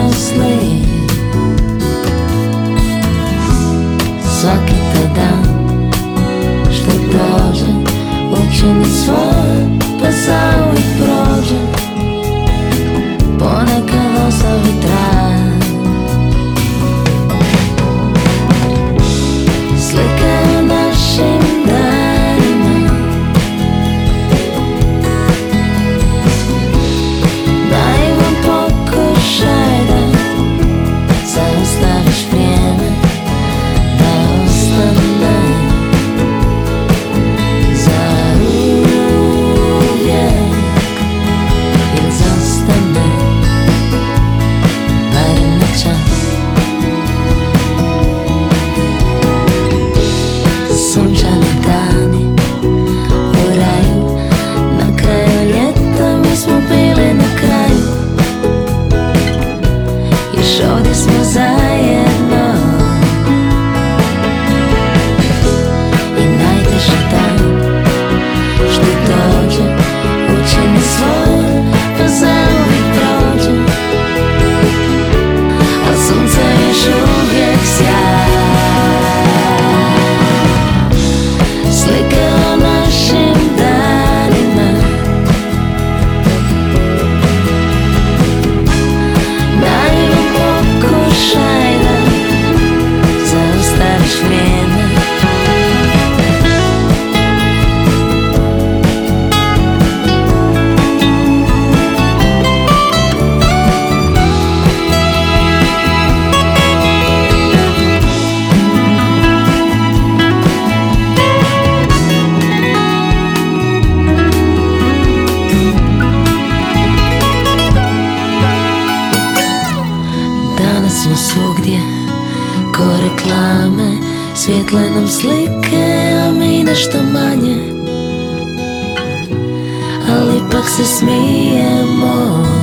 slijed. Svaki taj dan što dođe učini svoj, pa zauvijek prođe. Ponekad ostavi trag. Slika o našim danima, naivan pokušaj da zaustaviš vrijeme, da ostane za uvijek ili zastane barem na čas. Sunčani dani u raju, na kraju ljeta mi smo bili na kraju. Još ovdje smo zajedno. I najteži dan što dođe učini svoj, pa zauvijek prođe. A sunce još uvijek sjaja. Slike o našim danima, naivan pokušaj da zaustaviš vrijeme. Danas smo svugdje ko reklame, svijetle nam slike, a mi nešto manje. Ali ipak se smijemo.